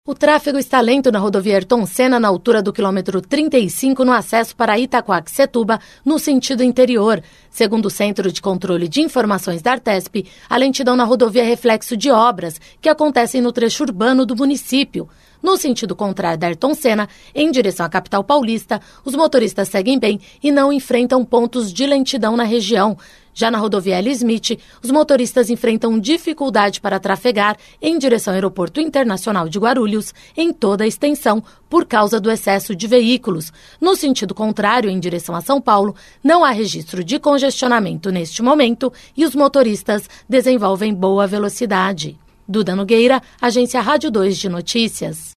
O tráfego está lento na rodovia Ayrton Senna, na altura do quilômetro 35, no acesso para Itaquaquecetuba, no sentido interior. Segundo o Centro de Controle de Informações da Artesp, a lentidão na rodovia é reflexo de obras que acontecem no trecho urbano do município. No sentido contrário da Ayrton Senna, em direção à capital paulista, os motoristas seguem bem e não enfrentam pontos de lentidão na região. Já na rodovia L. Smith, os motoristas enfrentam dificuldade para trafegar em direção ao Aeroporto Internacional de Guarulhos, em toda a extensão, por causa do excesso de veículos. No sentido contrário, em direção a São Paulo, não há registro de congestionamento neste momento e os motoristas desenvolvem boa velocidade. Duda Nogueira, Agência Rádio 2 de Notícias.